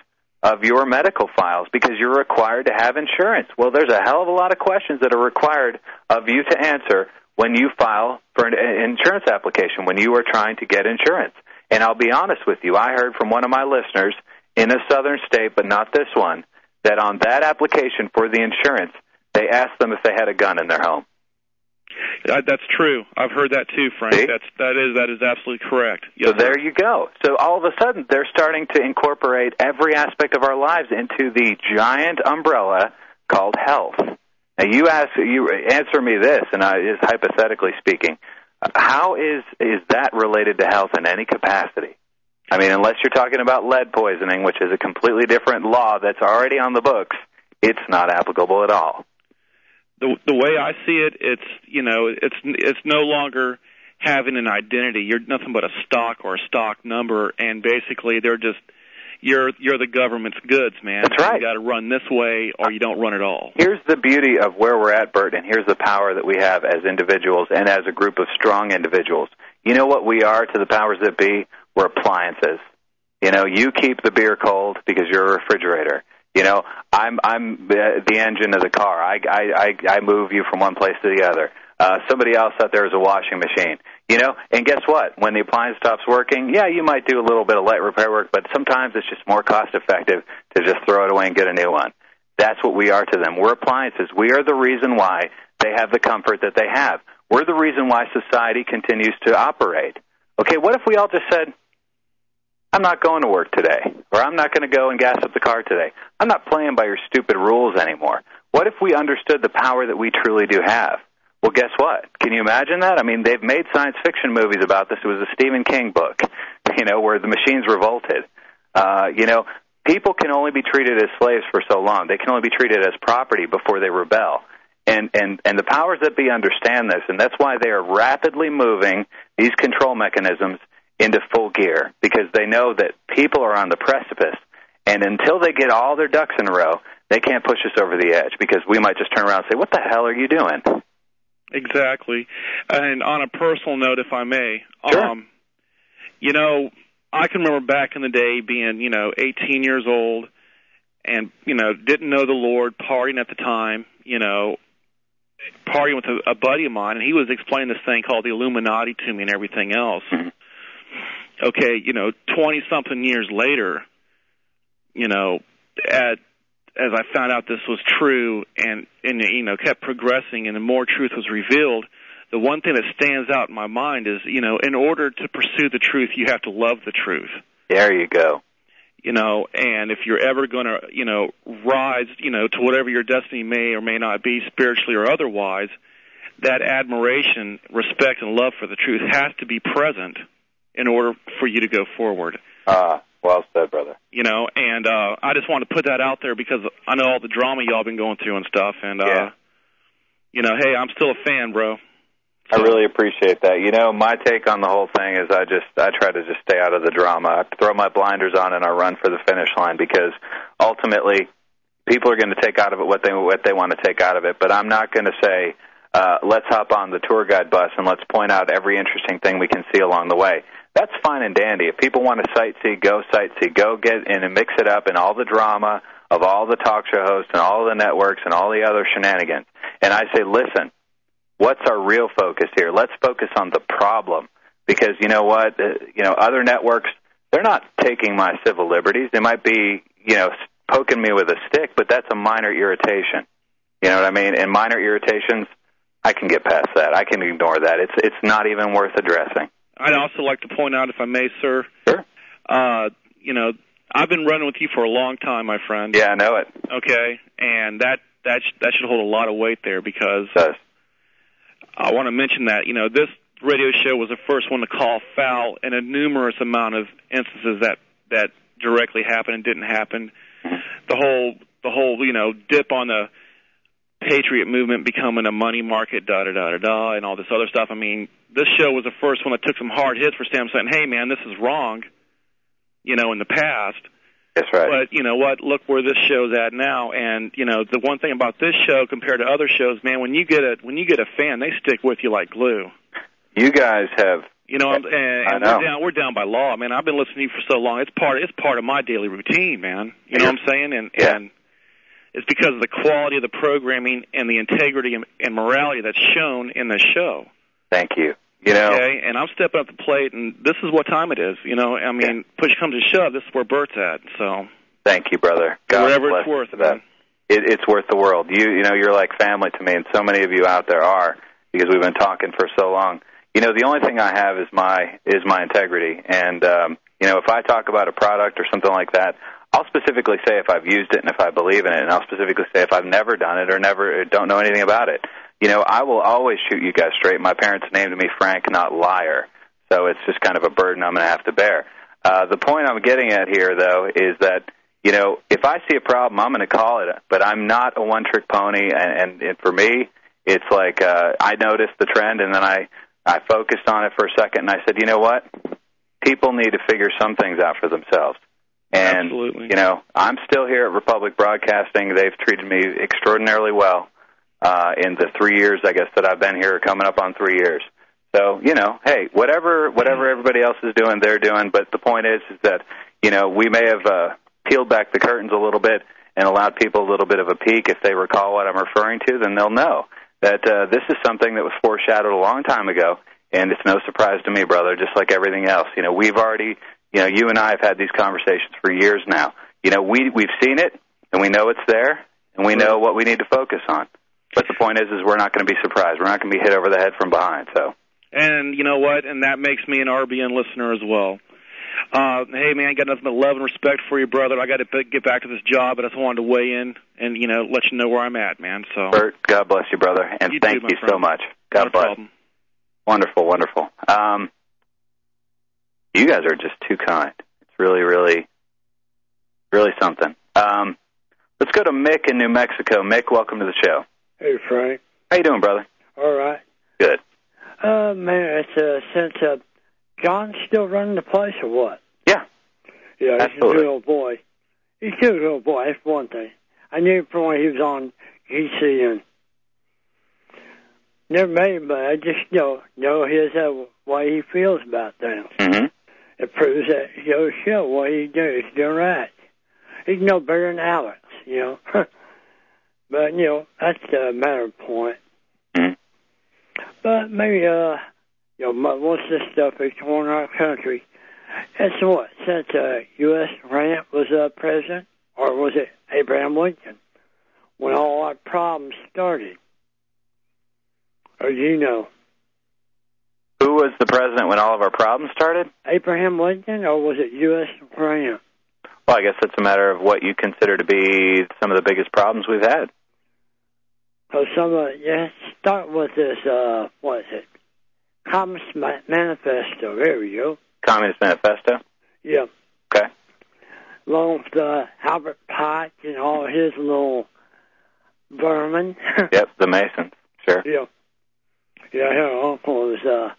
of your medical files because you're required to have insurance. Well, there's a hell of a lot of questions that are required of you to answer when you file for an insurance application, when you are trying to get insurance. And I'll be honest with you, I heard from one of my listeners in a southern state, but not this one, that on that application for the insurance, they asked them if they had a gun in their home. That's true. I've heard that too, Frank. See? That is absolutely correct. Yes, so there you go. So all of a sudden, they're starting to incorporate every aspect of our lives into the giant umbrella called health. Now, you answer me this, and just hypothetically speaking, how is that related to health in any capacity? I mean, unless you're talking about lead poisoning, which is a completely different law that's already on the books, it's not applicable at all. The way I see it, it's no longer having an identity. You're nothing but a stock or a stock number, and basically they're just you're the government's goods, man. That's right. You got to run this way, or you don't run at all. Here's the beauty of where we're at, Bert, and here's the power that we have as individuals and as a group of strong individuals. You know what we are to the powers that be? We're appliances. You keep the beer cold because you're a refrigerator. I'm the engine of the car. I move you from one place to the other. Somebody else out there is a washing machine. And guess what? When the appliance stops working, yeah, you might do a little bit of light repair work, but sometimes it's just more cost effective to just throw it away and get a new one. That's what we are to them. We're appliances. We are the reason why they have the comfort that they have. We're the reason why society continues to operate. Okay, what if we all just said, I'm not going to work today, or I'm not going to go and gas up the car today. I'm not playing by your stupid rules anymore. What if we understood the power that we truly do have? Well, guess what? Can you imagine that? I mean, they've made science fiction movies about this. It was a Stephen King book, where the machines revolted. People can only be treated as slaves for so long. They can only be treated as property before they rebel. And the powers that be understand this, and that's why they are rapidly moving these control mechanisms into full gear, because they know that people are on the precipice, and until they get all their ducks in a row, they can't push us over the edge, because we might just turn around and say, what the hell are you doing? Exactly. And on a personal note, if I may, sure. I can remember back in the day being, 18 years old and, didn't know the Lord, partying at the time, partying with a buddy of mine, and he was explaining this thing called the Illuminati to me and everything else. Mm-hmm. Okay, 20-something years later, as I found out this was true and kept progressing and the more truth was revealed, the one thing that stands out in my mind is, in order to pursue the truth, you have to love the truth. There you go. And if you're ever going to, rise, to whatever your destiny may or may not be, spiritually or otherwise, that admiration, respect, and love for the truth has to be present in order for you to go forward. Well said, brother. And I just want to put that out there because I know all the drama y'all been going through and stuff. And, hey, I'm still a fan, bro. So. I really appreciate that. My take on the whole thing is I try to just stay out of the drama. I throw my blinders on and I run for the finish line because ultimately people are going to take out of it what they want to take out of it. But I'm not going to say, let's hop on the tour guide bus and let's point out every interesting thing we can see along the way. That's fine and dandy. If people want to sightsee, go get in and mix it up in all the drama of all the talk show hosts and all the networks and all the other shenanigans. And I say, listen, what's our real focus here? Let's focus on the problem because you know what? Other networks, they're not taking my civil liberties. They might be, poking me with a stick, but that's a minor irritation. You know what I mean? And minor irritations, I can get past that. I can ignore that. It's not even worth addressing. I'd also like to point out, if I may, sir. Sure. I've been running with you for a long time, my friend. Yeah, I know it. Okay, and that should hold a lot of weight there because I want to mention that this radio show was the first one to call foul in a numerous amount of instances that directly happened and didn't happen. The whole dip on the Patriot movement becoming a money market, and all this other stuff. I mean, this show was the first one that took some hard hits for Sam saying, hey, man, this is wrong, in the past. That's right. But you know what? Look where this show's at now. And, the one thing about this show compared to other shows, man, when you get a fan, they stick with you like glue. You guys have You know, and we're down by law. Man, I've been listening to you for so long. It's part of my daily routine, man. You know what I'm saying? And it's because of the quality of the programming and the integrity and morality that's shown in the show. Thank you. You know, okay, and I'm stepping up the plate, and this is what time it is. You know, I mean, push comes to shove, this is where Bert's at. So, thank you, brother. God whatever bless it's worth, that. man. It's worth the world. You know, you're like family to me, and so many of you out there are, because we've been talking for so long. You know, the only thing I have is my integrity, and you know, if I talk about a product or something like that, I'll specifically say if I've used it and if I believe in it, and I'll specifically say if I've never done it or don't know anything about it. You know, I will always shoot you guys straight. My parents named me Frank, not liar, so it's just kind of a burden I'm going to have to bear. The point I'm getting at here, though, is that, you know, if I see a problem, I'm going to call it, but I'm not a one-trick pony, and for me, it's like I noticed the trend, and then I focused on it for a second, and I said, you know what? People need to figure some things out for themselves. And, absolutely. You know, I'm still here at Republic Broadcasting. They've treated me extraordinarily well. In the 3 years, I guess, that I've been here, coming up on 3 years. So, you know, hey, whatever everybody else is doing, they're doing. But the point is that, you know, we may have peeled back the curtains a little bit and allowed people a little bit of a peek. If they recall what I'm referring to, then they'll know that this is something that was foreshadowed a long time ago, and it's no surprise to me, brother, just like everything else. You know, we've already, you know, you and I have had these conversations for years now. You know, we've seen it, and we know it's there, and we know what we need to focus on. But the point is we're not going to be surprised. We're not going to be hit over the head from behind. So, and you know what? And that makes me an RBN listener as well. Hey, man, I got nothing but love and respect for you, brother. I got to get back to this job, but I just wanted to weigh in and, you know, let you know where I'm at, man. So, Bert, God bless you, brother, and thank you so much. God bless. Problem. Wonderful, wonderful. You guys are just too kind. It's really, really, really something. Let's go to Mick in New Mexico. Mick, welcome to the show. Hey, Frank. How you doing, brother? All right. Good. Man, it's since John's still running the place or what? Yeah. Yeah, absolutely. He's a good old boy. He's a good old boy, that's one thing. I knew him from when he was on GCN. Never met him, but I just know his way he feels about things. Mm-hmm. It proves that he goes show what he does. He's doing right. He's no better than Alex, you know. But, you know, that's a matter of point. Mm-hmm. But maybe, you know, most of this stuff is going on in our country. That's what, since U.S. Grant was president, or was it Abraham Lincoln, when all our problems started? Or do you know? Who was the president when all of our problems started? Abraham Lincoln, or was it U.S. Grant? Well, I guess it's a matter of what you consider to be some of the biggest problems we've had. So start with this, what is it? Communist Manifesto. There we go. Communist Manifesto? Yeah. Okay. Along with Albert Pike and all his little vermin. Yep, the Masons. Sure. Yeah. Yeah, her uncle was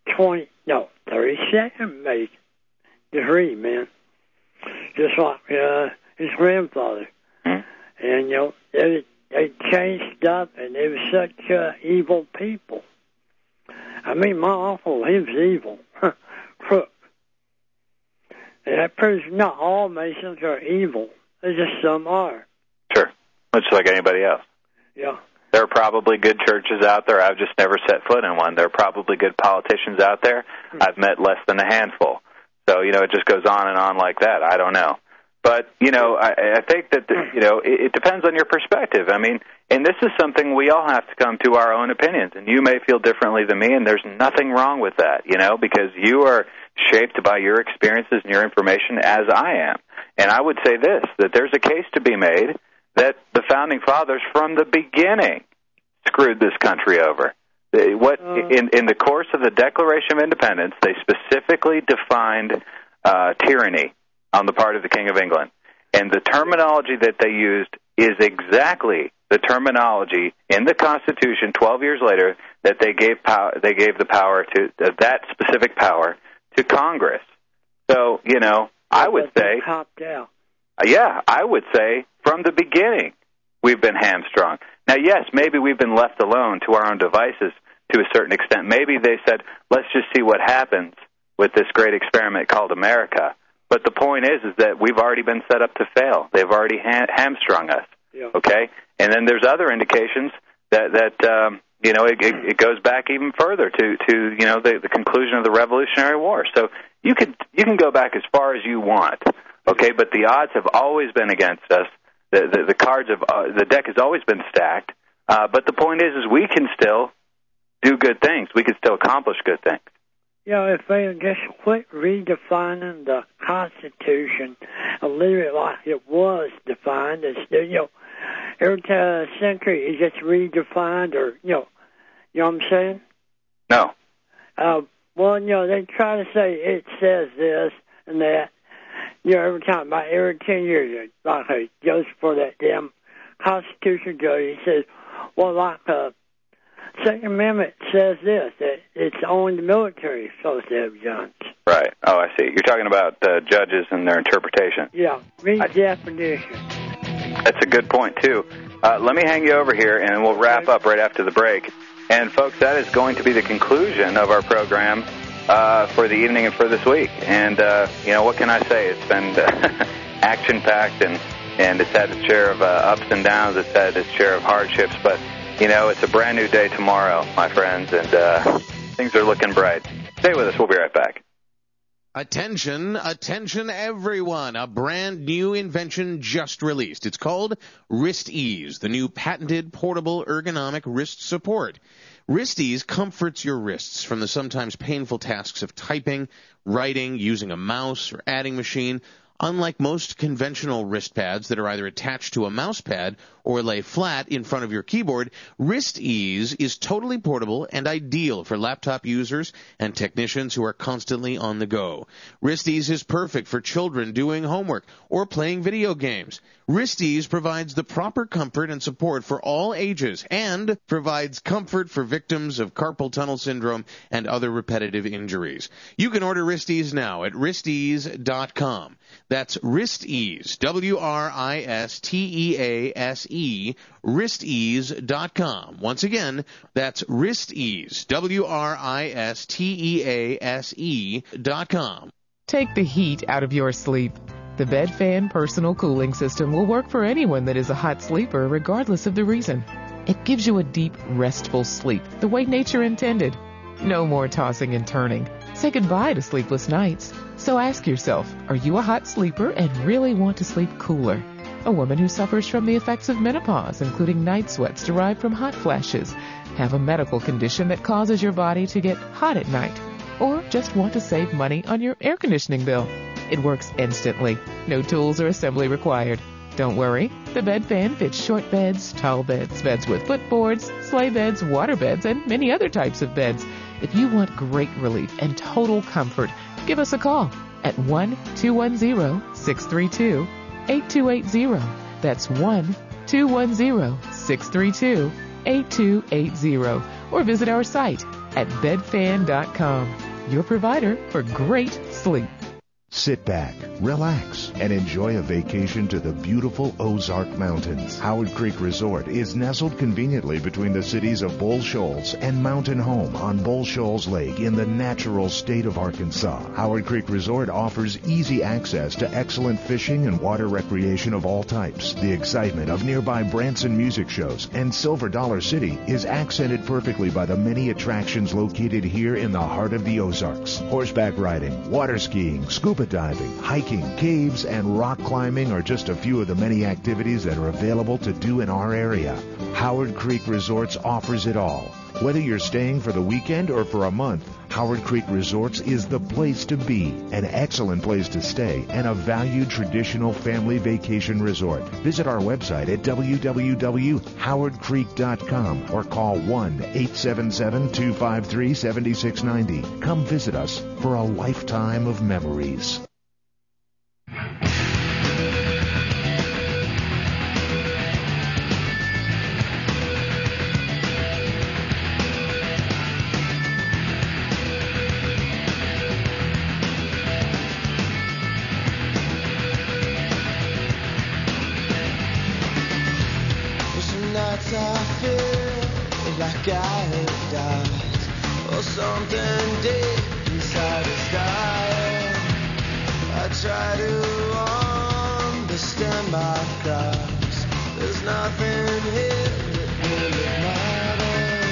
37 maybe. Degree, man. Just like his grandfather. Mm-hmm. And, you know, they changed up, and they were such evil people. I mean, my uncle, he was evil. Crook. And that proves not all Masons are evil. There's just some are. Sure. Much like anybody else. Yeah. There are probably good churches out there. I've just never set foot in one. There are probably good politicians out there. I've met less than a handful. So, you know, it just goes on and on like that. I don't know. But, you know, I think that, you know, it depends on your perspective. I mean, and this is something we all have to come to our own opinions. And you may feel differently than me, and there's nothing wrong with that, you know, because you are shaped by your experiences and your information as I am. And I would say this, that there's a case to be made that the Founding Fathers from the beginning screwed this country over. In the course of the Declaration of Independence, they specifically defined tyranny on the part of the King of England. And the terminology that they used is exactly the terminology in the Constitution 12 years later that they gave the power to that specific power to Congress. So, you know, I would say, I would say from the beginning we've been hamstrung. Now, yes, maybe we've been left alone to our own devices to a certain extent. Maybe they said, let's just see what happens with this great experiment called America. But the point is that we've already been set up to fail. They've already hamstrung us. Yeah. Okay? And then there's other indications that it goes back even further to the conclusion of the Revolutionary War. So you can go back as far as you want. Okay? But the odds have always been against us. The cards the deck has always been stacked. But the point is we can still do good things. We can still accomplish good things. If they just quit redefining the Constitution and leave it like it was defined, instead, every century is just redefined, or you know what I'm saying? No. They try to say it says this and that. Every time, about every 10 years, like a judge for that damn Constitution judge, he says, Second Amendment says this, that it's only the military supposed to have guns. Right. Oh, I see. You're talking about judges and their interpretation. Yeah, redefinition. That's a good point, too. Let me hang you over here, and we'll wrap up right after the break. And, folks, that is going to be the conclusion of our program for the evening and for this week. And, what can I say? It's been action-packed, and it's had its share of ups and downs. It's had its share of hardships, but it's a brand new day tomorrow, my friends, and things are looking bright. Stay with us. We'll be right back. Attention, everyone. A brand new invention just released. It's called Wrist Ease, the new patented portable ergonomic wrist support. Wrist Ease comforts your wrists from the sometimes painful tasks of typing, writing, using a mouse, or adding machine. Unlike most conventional wrist pads that are either attached to a mouse pad or lay flat in front of your keyboard, Wrist Ease is totally portable and ideal for laptop users and technicians who are constantly on the go. Wrist Ease is perfect for children doing homework or playing video games. Wrist Ease provides the proper comfort and support for all ages and provides comfort for victims of carpal tunnel syndrome and other repetitive injuries. You can order Wrist Ease now at wristease.com. That's Wrist Ease, WRISTEASE, wristease.com. Once again, that's Wrist Ease, WRISTEASE.com. Take the heat out of your sleep. The Bed Fan Personal Cooling System will work for anyone that is a hot sleeper, regardless of the reason. It gives you a deep, restful sleep, the way nature intended. No more tossing and turning. Say goodbye to sleepless nights. So ask yourself, are you a hot sleeper and really want to sleep cooler? A woman who suffers from the effects of menopause, including night sweats derived from hot flashes, have a medical condition that causes your body to get hot at night, or just want to save money on your air conditioning bill. It works instantly. No tools or assembly required. Don't worry, the Bed Fan fits short beds, tall beds, beds with footboards, sleigh beds, water beds, and many other types of beds. If you want great relief and total comfort, give us a call at 1-210-632-8280. That's 1-210-632-8280. Or visit our site at bedfan.com, your provider for great sleep. Sit back, relax, and enjoy a vacation to the beautiful Ozark Mountains. Howard Creek Resort is nestled conveniently between the cities of Bull Shoals and Mountain Home on Bull Shoals Lake in the natural state of Arkansas. Howard Creek Resort offers easy access to excellent fishing and water recreation of all types. The excitement of nearby Branson music shows and Silver Dollar City is accented perfectly by the many attractions located here in the heart of the Ozarks. Horseback riding, water skiing, scuba diving, hiking, caves, and rock climbing are just a few of the many activities that are available to do in our area. Howard Creek Resorts offers it all. Whether you're staying for the weekend or for a month, Howard Creek Resorts is the place to be, an excellent place to stay, and a valued traditional family vacation resort. Visit our website at www.howardcreek.com or call 1-877-253-7690. Come visit us for a lifetime of memories. like I had died, or something deep inside is dying. I try to understand my cause. There's nothing here that really matters.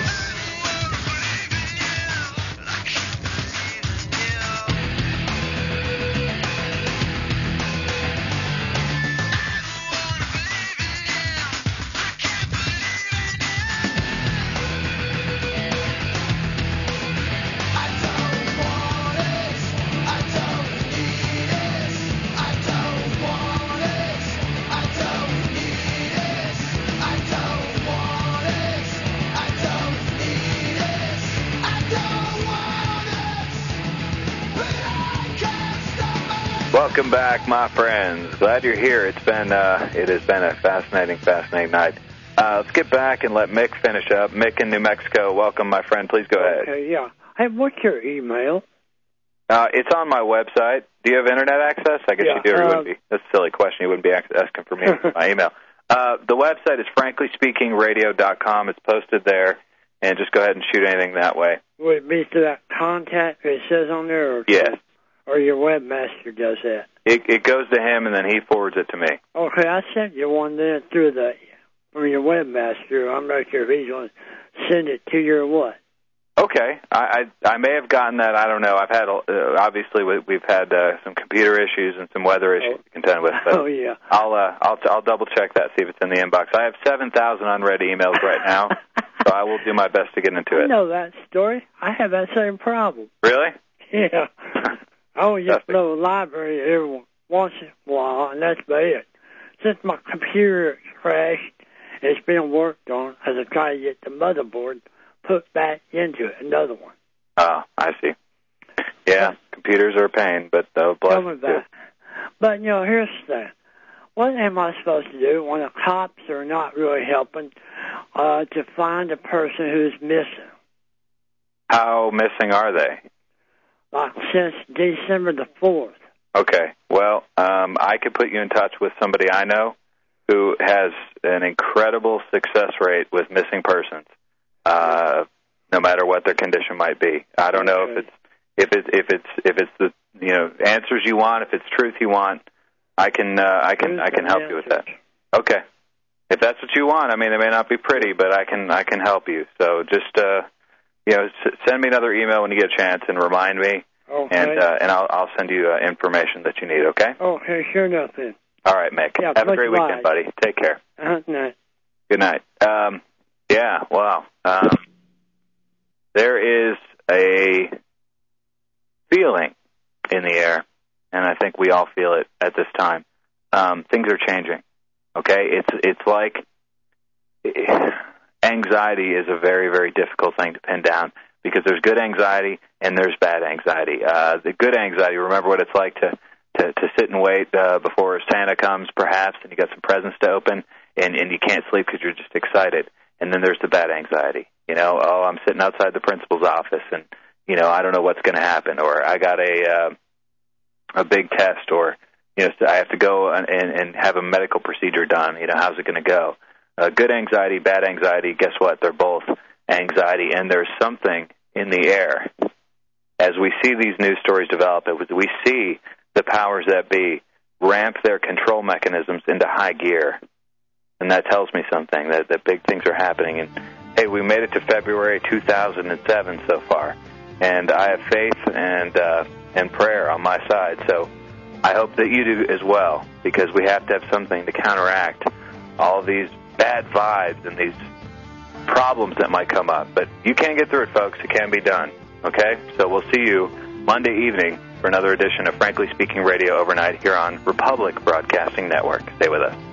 Welcome back, my friends. Glad you're here. It has been a fascinating night. Let's get back and let Mick finish up. Mick in New Mexico, welcome, my friend. Please go ahead. Okay, yeah. Hey, what's your email? It's on my website. Do you have internet access? I guess you do, or you wouldn't be. That's a silly question. You wouldn't be asking for me my email. The website is franklyspeakingradio.com. It's posted there, and just go ahead and shoot anything that way. Would it be to that contact it says on there? Or yes. Or your webmaster does that? It goes to him, and then he forwards it to me. Okay, I sent you one then from your webmaster. I'm not sure if he's going to send it to you or what. Okay, I may have gotten that. I don't know. I've had obviously we've had some computer issues and some weather issues to contend with. But yeah. I'll double check that, see if it's in the inbox. I have 7,000 unread emails right now, so I will do my best to get into it. I know that story. I have that same problem. Really? Yeah. I always just go to the library every once in a while, and that's about it. Since my computer crashed, it's been worked on as I try to get the motherboard put back into it, another one. Oh, I see. Yeah, computers are a pain, but they'll bless you. But, here's the thing. What am I supposed to do when the cops are not really helping to find a person who's missing? How missing are they? Like since December the 4th. Okay. Well, I could put you in touch with somebody I know who has an incredible success rate with missing persons, no matter what their condition might be. I don't know if it's the answers you want, if it's truth you want. I can help you with that. Okay. If that's what you want, I mean, it may not be pretty, but I can help you. So just send me another email when you get a chance and remind me, okay. and I'll send you information that you need. Okay? Okay, sure enough then. All right, Mick. Yeah, have a great weekend, buddy. Take care. Night. Good night. Yeah. Wow. There is a feeling in the air, and I think we all feel it at this time. Things are changing. Okay, it's like anxiety is a very, very difficult thing to pin down because there's good anxiety and there's bad anxiety. The good anxiety, remember what it's like to sit and wait before Santa comes, perhaps, and you got some presents to open, and you can't sleep because you're just excited. And then there's the bad anxiety. I'm sitting outside the principal's office, and I don't know what's going to happen, or I got a big test, or I have to go and have a medical procedure done. How's it going to go? Good anxiety, bad anxiety, guess what? They're both anxiety, and there's something in the air. As we see these news stories develop, we see the powers that be ramp their control mechanisms into high gear. And that tells me something, that big things are happening. And, hey, we made it to February 2007 so far. And I have faith and prayer on my side. So I hope that you do as well, because we have to have something to counteract all these bad vibes and these problems that might come up. But you can get through it, folks. It can be done. Okay? So we'll see you Monday evening for another edition of Frankly Speaking Radio Overnight here on Republic Broadcasting Network. Stay with us.